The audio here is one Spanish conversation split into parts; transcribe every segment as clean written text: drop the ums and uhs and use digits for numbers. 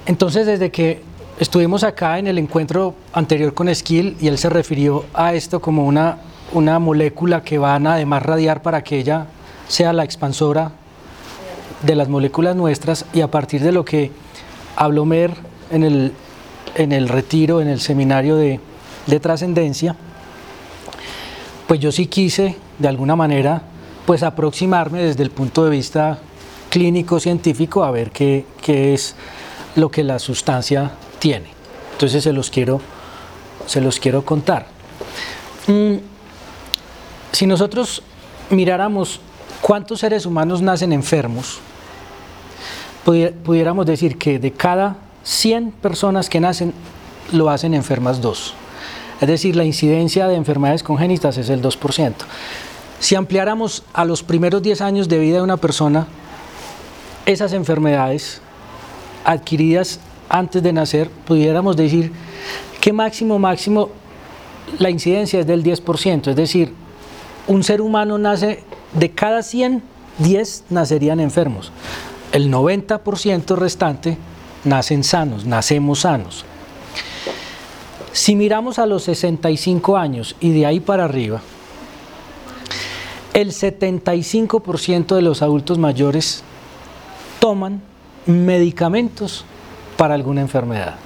Entonces, desde que estuvimos acá en el encuentro anterior con Skill, y él se refirió a esto como una molécula que van a además radiar para que ella sea la expansora de las moléculas nuestras, y a partir de lo que habló Mer en el retiro, en el seminario de trascendencia, pues yo sí quise de alguna manera pues aproximarme desde el punto de vista clínico científico a ver qué es lo que la sustancia tiene. Entonces se los quiero contar. Si nosotros miráramos cuántos seres humanos nacen enfermos, pudiéramos decir que de cada 100 personas que nacen, lo hacen enfermas 2. Es decir, la incidencia de enfermedades congénitas es el 2%. Si ampliáramos a los primeros 10 años de vida de una persona, esas enfermedades adquiridas antes de nacer, pudiéramos decir que máximo la incidencia es del 10%, es decir, un ser humano nace, de cada 100, 10 nacerían enfermos. El 90% restante nacen sanos, nacemos sanos. Si miramos a los 65 años y de ahí para arriba, el 75% de los adultos mayores toman medicamentos para alguna enfermedad.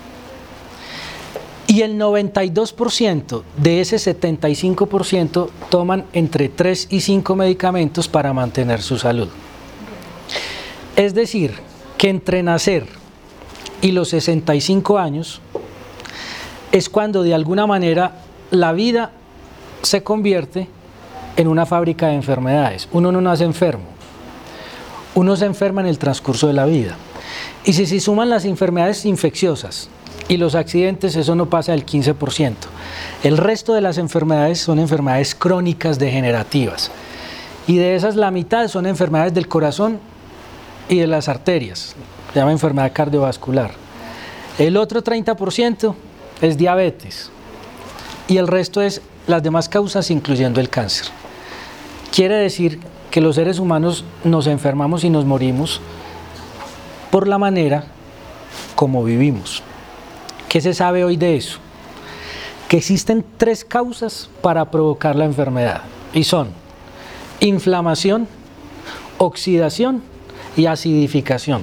Y el 92% de ese 75% toman entre 3 y 5 medicamentos para mantener su salud. Es decir, que entre nacer y los 65 años es cuando de alguna manera la vida se convierte en una fábrica de enfermedades. Uno no nace enfermo, uno se enferma en el transcurso de la vida. Y si se suman las enfermedades infecciosas y los accidentes, eso no pasa del 15%. El resto de las enfermedades son enfermedades crónicas degenerativas. Y de esas la mitad son enfermedades del corazón y de las arterias, se llama enfermedad cardiovascular. El otro 30% es diabetes y el resto es las demás causas, incluyendo el cáncer. Quiere decir que los seres humanos nos enfermamos y nos morimos por la manera como vivimos. ¿Qué se sabe hoy de eso? Que existen 3 causas para provocar la enfermedad y son inflamación, oxidación y acidificación.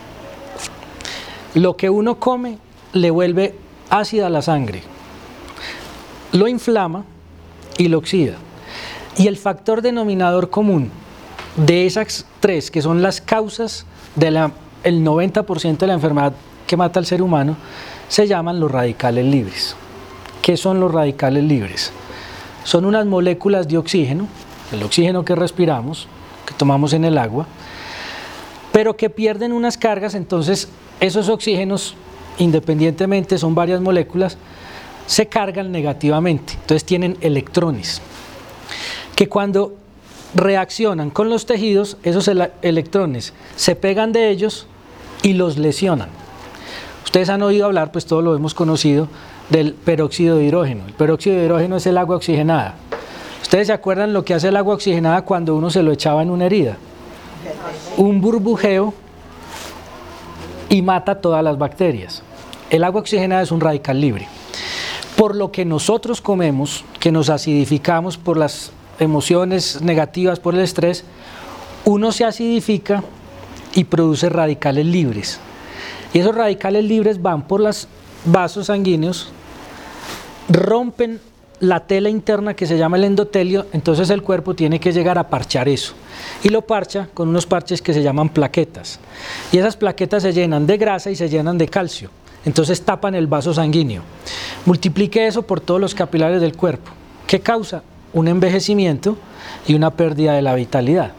Lo que uno come le vuelve ácida la sangre, lo inflama y lo oxida. Y el factor denominador común de esas 3, que son las causas del 90% de la enfermedad que mata al ser humano, se llaman los radicales libres. ¿Qué son los radicales libres? Son unas moléculas de oxígeno, el oxígeno que respiramos, que tomamos en el agua, pero que pierden unas cargas. Entonces esos oxígenos, independientemente, son varias moléculas, se cargan negativamente, entonces tienen electrones, que cuando reaccionan con los tejidos, esos electrones se pegan de ellos y los lesionan. Ustedes han oído hablar, pues todos lo hemos conocido, del peróxido de hidrógeno. El peróxido de hidrógeno es el agua oxigenada. ¿Ustedes se acuerdan lo que hace el agua oxigenada cuando uno se lo echaba en una herida? Un burbujeo y mata todas las bacterias. El agua oxigenada es un radical libre. Por lo que nosotros comemos, que nos acidificamos por las emociones negativas, por el estrés, uno se acidifica y produce radicales libres. Y esos radicales libres van por los vasos sanguíneos, rompen la tela interna que se llama el endotelio, entonces el cuerpo tiene que llegar a parchar eso. Y lo parcha con unos parches que se llaman plaquetas. Y esas plaquetas se llenan de grasa y se llenan de calcio. Entonces tapan el vaso sanguíneo. Multiplique eso por todos los capilares del cuerpo. ¿Qué causa? Un envejecimiento y una pérdida de la vitalidad.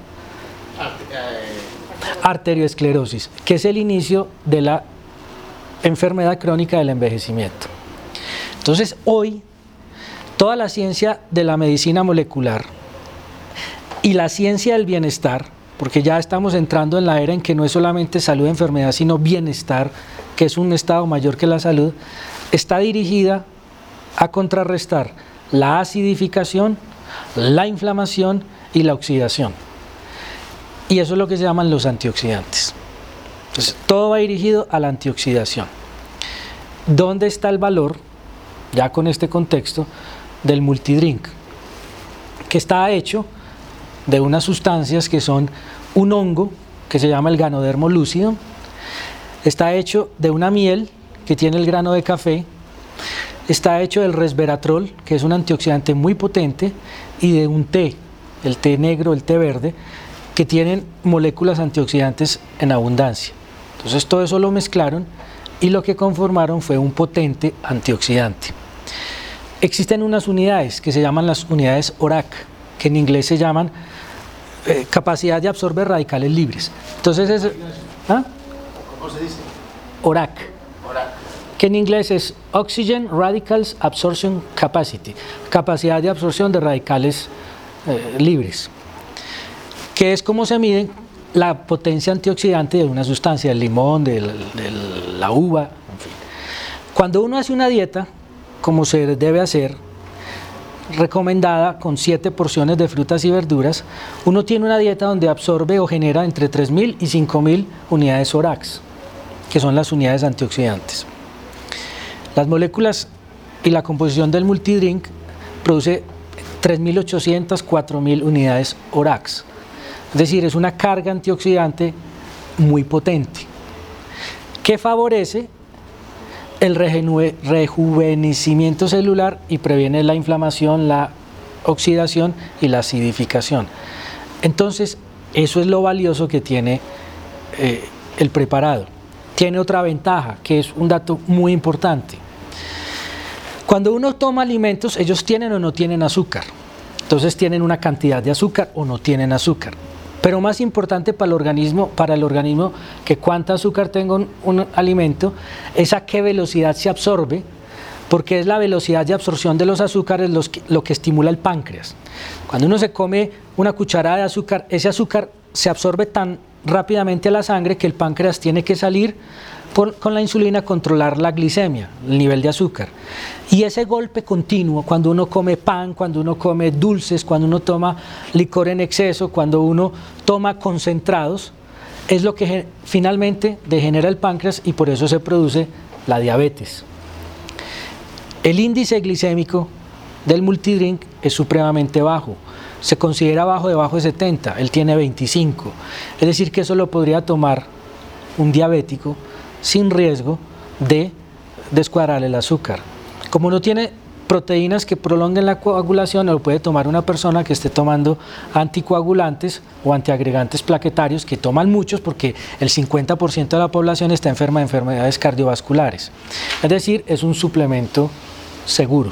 Arterioesclerosis, que es el inicio de la enfermedad crónica del envejecimiento. Entonces hoy toda la ciencia de la medicina molecular y la ciencia del bienestar, porque ya estamos entrando en la era en que no es solamente salud y enfermedad, sino bienestar, que es un estado mayor que la salud, está dirigida a contrarrestar la acidificación, la inflamación y la oxidación. Y eso es lo que se llaman los antioxidantes. Entonces, todo va dirigido a la antioxidación. ¿Dónde está el valor, ya con este contexto, del multidrink? Que está hecho de unas sustancias que son un hongo que se llama el Ganodermo lucidum, está hecho de una miel que tiene el grano de café, está hecho del resveratrol, que es un antioxidante muy potente, y de un té, el té negro, el té verde, que tienen moléculas antioxidantes en abundancia. Entonces todo eso lo mezclaron y lo que conformaron fue un potente antioxidante. Existen unas unidades que se llaman las unidades ORAC, que en inglés se llaman capacidad de absorber radicales libres. Entonces ¿ah? ¿Cómo se dice? ORAC, que en inglés es Oxygen Radicals Absorption Capacity, capacidad de absorción de radicales libres, que es como se mide la potencia antioxidante de una sustancia, del limón, de la uva, en fin. Cuando uno hace una dieta, como se debe hacer, recomendada con 7 porciones de frutas y verduras, uno tiene una dieta donde absorbe o genera entre 3.000 y 5.000 unidades ORACs, que son las unidades antioxidantes. Las moléculas y la composición del multidrink produce 3.800, 4.000 unidades ORACs. Es decir, es una carga antioxidante muy potente, que favorece el rejuvenecimiento celular y previene la inflamación, la oxidación y la acidificación. Entonces, eso es lo valioso que tiene el preparado. Tiene otra ventaja, que es un dato muy importante. Cuando uno toma alimentos, ellos tienen o no tienen azúcar. Entonces tienen una cantidad de azúcar o no tienen azúcar. Pero más importante para el organismo que cuánta azúcar tenga un alimento, es a qué velocidad se absorbe, porque es la velocidad de absorción de los azúcares lo que estimula el páncreas. Cuando uno se come una cucharada de azúcar, ese azúcar se absorbe tan rápidamente a la sangre que el páncreas tiene que salir con la insulina a controlar la glicemia, el nivel de azúcar. Y ese golpe continuo, cuando uno come pan, cuando uno come dulces, cuando uno toma licor en exceso, cuando uno toma concentrados, es lo que finalmente degenera el páncreas y por eso se produce la diabetes. El índice glicémico del multidrink es supremamente bajo. Se considera debajo de 70, él tiene 25. Es decir, que eso lo podría tomar un diabético sin riesgo de descuadrar el azúcar. Como no tiene proteínas que prolonguen la coagulación, lo puede tomar una persona que esté tomando anticoagulantes o antiagregantes plaquetarios, que toman muchos porque el 50% de la población está enferma de enfermedades cardiovasculares. Es decir, es un suplemento seguro.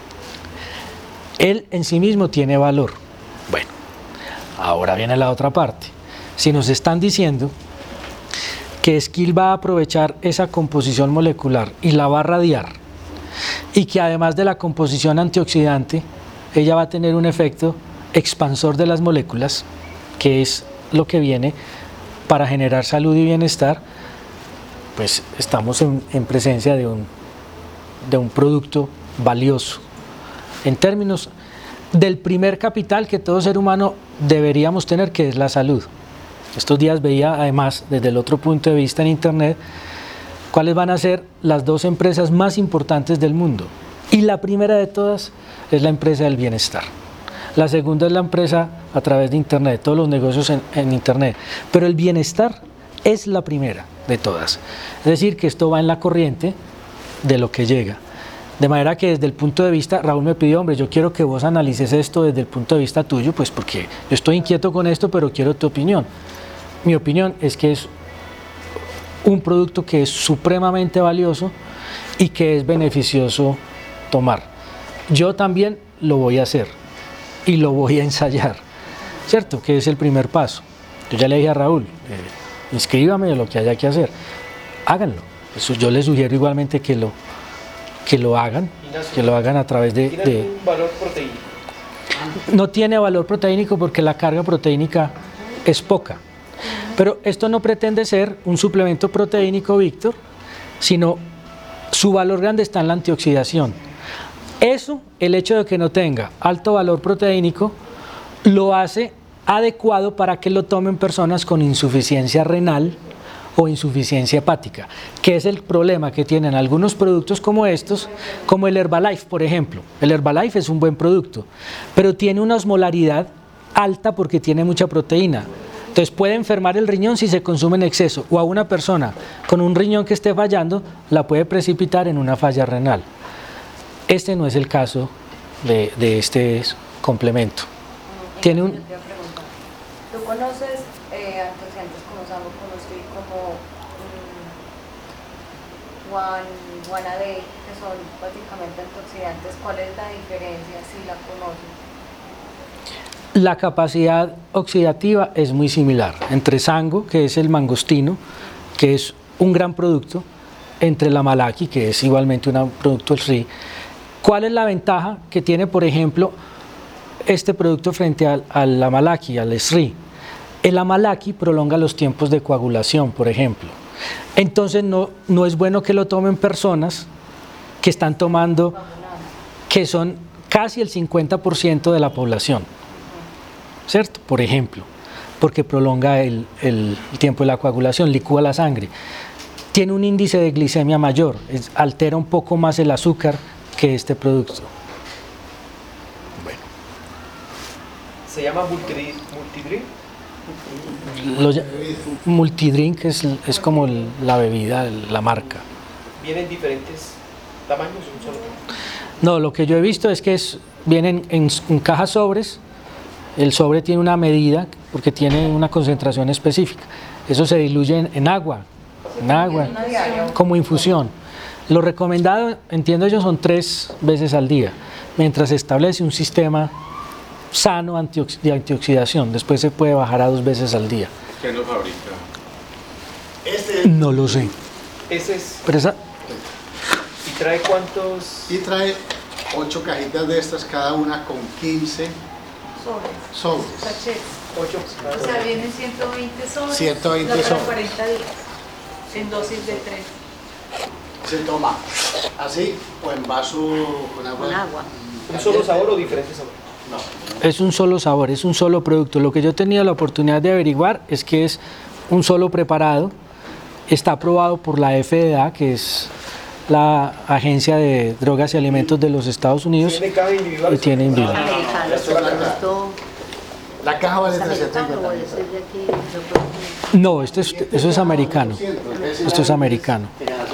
Él en sí mismo tiene valor. Bueno, ahora viene la otra parte. Si nos están diciendo que Skill va a aprovechar esa composición molecular y la va a radiar, y que además de la composición antioxidante, ella va a tener un efecto expansor de las moléculas, que es lo que viene para generar salud y bienestar, pues estamos en presencia de un producto valioso, en términos del primer capital que todo ser humano deberíamos tener, que es la salud. Estos días veía además desde el otro punto de vista en internet cuáles van a ser las 2 empresas más importantes del mundo, y la primera de todas es la empresa del bienestar, la segunda es la empresa a través de internet, todos los negocios en internet, pero el bienestar es la primera de todas. Es decir, que esto va en la corriente de lo que llega. De manera que desde el punto de vista, Raúl me pidió, hombre, yo quiero que vos analices esto desde el punto de vista tuyo, pues porque yo estoy inquieto con esto, pero quiero tu opinión. Mi opinión es que es un producto que es supremamente valioso y que es beneficioso tomar. Yo también lo voy a hacer y lo voy a ensayar, ¿cierto? Que es el primer paso. Yo ya le dije a Raúl, inscríbame de lo que haya que hacer, háganlo. Eso yo les sugiero igualmente que lo hagan a través de... ¿Tiene algún valor proteínico? No tiene valor proteínico porque la carga proteínica es poca. Pero esto no pretende ser un suplemento proteínico, Víctor, sino su valor grande está en la antioxidación. Eso, el hecho de que no tenga alto valor proteínico, lo hace adecuado para que lo tomen personas con insuficiencia renal o insuficiencia hepática, que es el problema que tienen algunos productos como estos, como el Herbalife, por ejemplo. El Herbalife es un buen producto, pero tiene una osmolaridad alta porque tiene mucha proteína. Entonces puede enfermar el riñón si se consume en exceso, o a una persona con un riñón que esté fallando la puede precipitar en una falla renal. Este no es el caso de este complemento. Tiene un... ¿Tú conoces antioxidantes como Sango, como Sri, como Guanadé, que son básicamente antioxidantes? ¿Cuál es la diferencia si la conoces? La capacidad oxidativa es muy similar entre Sango, que es el mangostino, que es un gran producto, entre la Malaki, que es igualmente un producto del Sri. ¿Cuál es la ventaja que tiene, por ejemplo, este producto frente al Amalaki, al Sri? El Amalaki prolonga los tiempos de coagulación, por ejemplo. Entonces no es bueno que lo tomen personas que están tomando, que son casi el 50% de la población, ¿cierto? Por ejemplo, porque prolonga el tiempo de la coagulación, licúa la sangre. Tiene un índice de glicemia mayor, altera un poco más el azúcar que este producto. Bueno. ¿Se llama multidrink? Multidrink es como la bebida, la marca. ¿Vienen diferentes tamaños o un solo? No, lo que yo he visto es que vienen en cajas sobres. El sobre tiene una medida porque tiene una concentración específica. Eso se diluye en agua, como infusión. Lo recomendado, entiendo yo, son 3 veces al día, mientras se establece un sistema sano de antioxidación. Después se puede bajar a 2 veces al día. ¿Quién lo fabrica? No lo sé. Ese es. Pero ¿Y trae cuántos? Y trae 8 cajitas de estas, cada una con 15 sobres. Sachets. 8. O sea, vienen 120 sobres. 120 para sobres. 40 días. En dosis de 3. Se toma así o en vaso con agua. Con agua. ¿Un solo sabor o diferentes sabores? No. es un solo sabor, es un solo producto. Lo que yo he tenido la oportunidad de averiguar es que es un solo preparado. Está aprobado por la FDA, que es la Agencia de Drogas y Alimentos de los Estados Unidos. ¿Tiene cada individual? Y tiene individual. Americano. La caja vale 350. No, eso es americano. Esto es americano.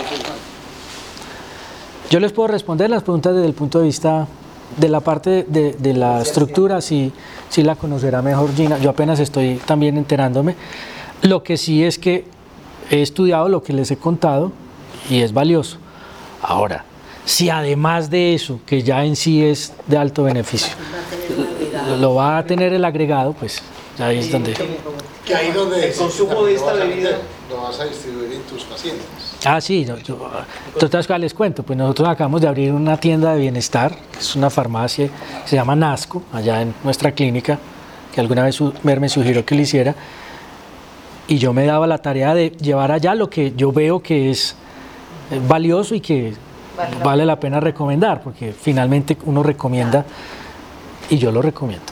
Yo les puedo responder las preguntas desde el punto de vista de la parte de la estructura, si la conocerá mejor Gina. Yo apenas estoy también enterándome. Lo que sí es que he estudiado lo que les he contado y es valioso. Ahora, si además de eso, que ya en sí es de alto beneficio, lo va a tener el agregado, pues ya ahí es donde... Que ahí donde El consumo de esta bebida lo vas a distribuir en tus pacientes. Ah, sí, entonces les cuento, pues nosotros acabamos de abrir una tienda de bienestar, que es una farmacia, se llama Nasco, allá en nuestra clínica, que alguna vez me sugirió que lo hiciera, y yo me daba la tarea de llevar allá lo que yo veo que es valioso y que vale la pena recomendar, porque finalmente uno recomienda y yo lo recomiendo.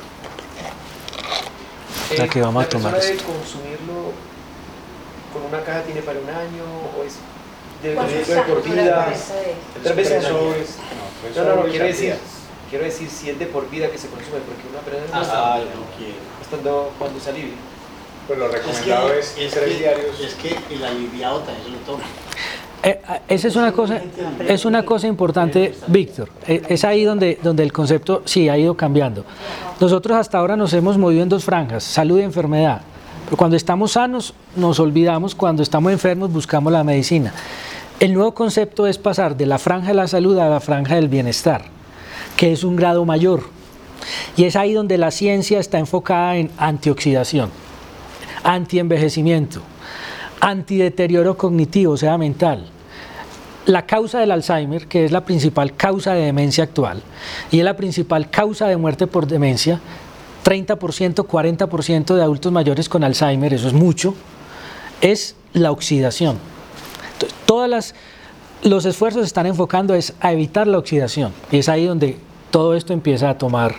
O sea que vamos a tomar ¿La persona esto. debe consumirlo con una caja tiene para un año o es de por ¿Cuánto vida? está? 3 veces al día. No, quiero al decir, día. si es de por vida que se consume, porque una persona no Ah, está no quiero. estando cuando se alivia. Pues lo recomendado es 3 diarios. Es que el aliviado también se lo toma. Esa es una cosa importante, Víctor. Es ahí donde el concepto sí ha ido cambiando. Nosotros hasta ahora nos hemos movido en 2 franjas, salud y enfermedad. Pero cuando estamos sanos nos olvidamos, cuando estamos enfermos buscamos la medicina. El nuevo concepto es pasar de la franja de la salud a la franja del bienestar, que es un grado mayor. Y es ahí donde la ciencia está enfocada en antioxidación, antienvejecimiento, antideterioro cognitivo, o sea, mental. La causa del Alzheimer, que es la principal causa de demencia actual, y es la principal causa de muerte por demencia, 30%, 40% de adultos mayores con Alzheimer, eso es mucho, es la oxidación. Entonces, los esfuerzos se están enfocando es a evitar la oxidación, y es ahí donde todo esto empieza a tomar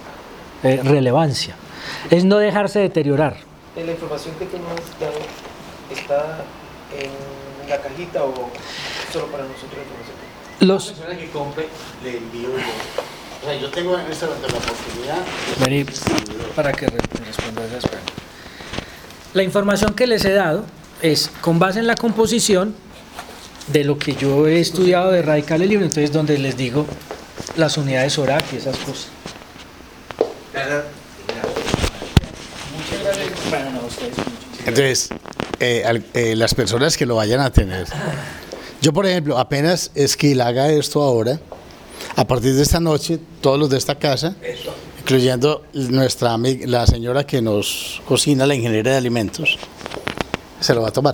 relevancia. Es no dejarse deteriorar. En la información que tú nos has dado, ¿está en la cajita o solo para nosotros la información? Los... La persona que compre, le envío yo. O sea, yo tengo en este momento la oportunidad Vení, para que responda esas preguntas. La información que les he dado es con base en la composición de lo que yo he estudiado de Radical el libro, entonces donde les digo las unidades Sorak y esas cosas. Bueno, no, ustedes. Entonces, las personas que lo vayan a tener. Yo, por ejemplo, apenas Esquil haga esto ahora, a partir de esta noche, todos los de esta casa, incluyendo nuestra amiga, la señora que nos cocina, la ingeniera de alimentos, se lo va a tomar.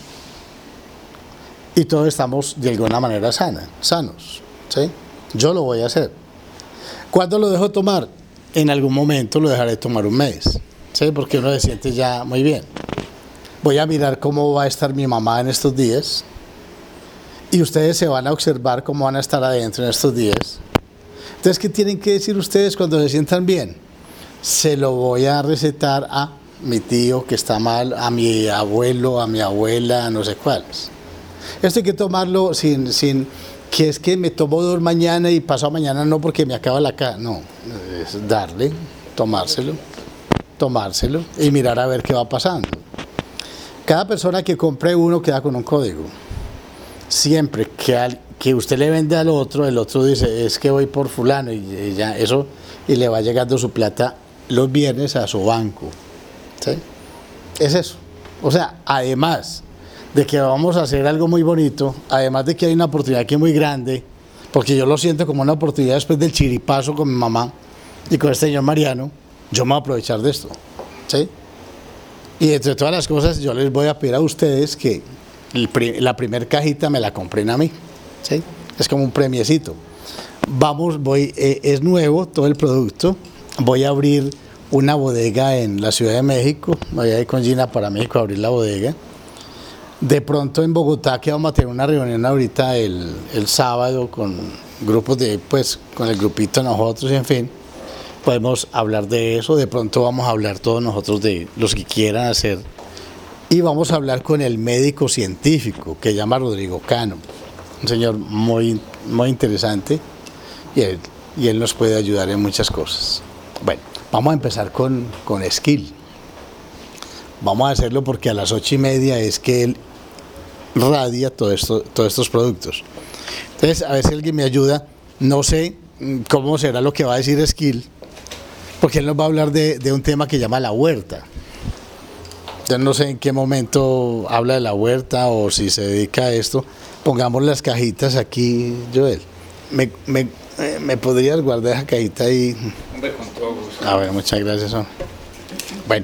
Y todos estamos de alguna manera sanos, ¿sí? Yo lo voy a hacer. ¿Cuándo lo dejo tomar? En algún momento lo dejaré tomar un mes, ¿sí? Porque uno se siente ya muy bien. Voy a mirar cómo va a estar mi mamá en estos días y ustedes se van a observar cómo van a estar adentro en estos días. Entonces, ¿qué tienen que decir ustedes cuando se sientan bien? Se lo voy a recetar a mi tío que está mal, a mi abuelo, a mi abuela, no sé cuáles. Esto hay que tomarlo sin que es que me tomo 2 mañana y pasado mañana no porque me acaba la cara. No, es darle, tomárselo y mirar a ver qué va pasando. Cada persona que compre uno queda con un código. Siempre que usted le vende al otro, el otro dice, es que voy por fulano y ya eso, y le va llegando su plata los viernes a su banco. ¿Sí? Es eso. O sea, además de que vamos a hacer algo muy bonito, además de que hay una oportunidad aquí muy grande, porque yo lo siento como una oportunidad después del chiripazo con mi mamá y con este señor Mariano, yo me voy a aprovechar de esto. ¿Sí? Y entre todas las cosas, yo les voy a pedir a ustedes que la primer cajita me la compren a mí. ¿Sí? Es como un premiecito. Es nuevo todo el producto. Voy a abrir una bodega en la Ciudad de México. Voy a ir con Gina para México a abrir la bodega. De pronto en Bogotá, que vamos a tener una reunión ahorita el sábado con grupos con el grupito de nosotros, en fin. Podemos hablar de eso, de pronto vamos a hablar todos nosotros de los que quieran hacer y vamos a hablar con el médico científico que se llama Rodrigo Cano, un señor muy, muy interesante y él nos puede ayudar en muchas cosas. Bueno, vamos a empezar con Esquil. Vamos a hacerlo porque a las 8:30 es que él radia todos estos productos. Entonces, a ver si alguien me ayuda, no sé cómo será lo que va a decir Esquil, porque él nos va a hablar de un tema que llama la huerta. Yo no sé en qué momento habla de la huerta o si se dedica a esto. Pongamos las cajitas aquí, Joel. ¿Me podrías guardar esa cajita ahí? Hombre, con todo gusto. A ver, muchas gracias. Bueno,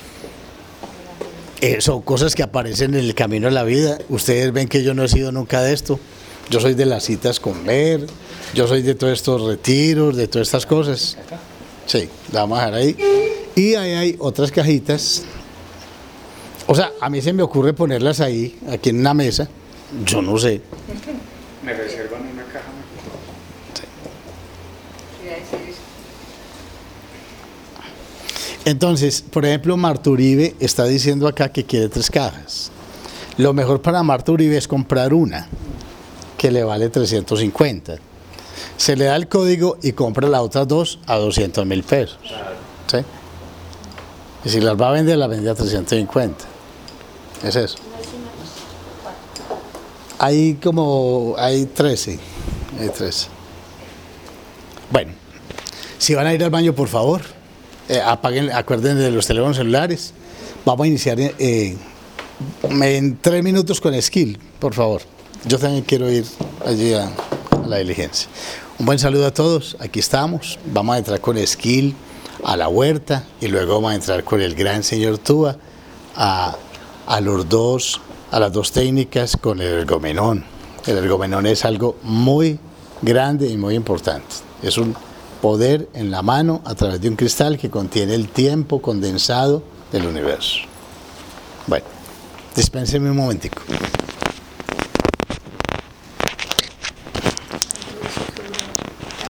son cosas que aparecen en el camino de la vida. Ustedes ven que yo no he sido nunca de esto. Yo soy de las citas con ver, yo soy de todos estos retiros, de todas estas cosas. Sí, la vamos a dejar ahí. Y ahí hay otras cajitas. O sea, a mí se me ocurre ponerlas ahí, aquí en una mesa. Yo no sé. ¿Me reservan una caja? Entonces, por ejemplo, Marta Uribe está diciendo acá que quiere 3 cajas. Lo mejor para Marta Uribe es comprar una, que le vale 350. Se le da el código y compra las otras 2 a 200.000 pesos. ¿Sí? Y si las va a vender, las vende a 350. Es eso. Hay 13. Hay 13. Bueno, si van a ir al baño, por favor, acuérdense de los teléfonos celulares. Vamos a iniciar en 3 minutos con Esquil, por favor. Yo también quiero ir allí a la diligencia. Un buen saludo a todos, aquí estamos. Vamos a entrar con Esquil a la huerta y luego vamos a entrar con el gran señor Túa a las 2 técnicas con el ergomenón. El ergomenón es algo muy grande y muy importante. Es un poder en la mano a través de un cristal que contiene el tiempo condensado del universo. Bueno, dispénsenme un momentico.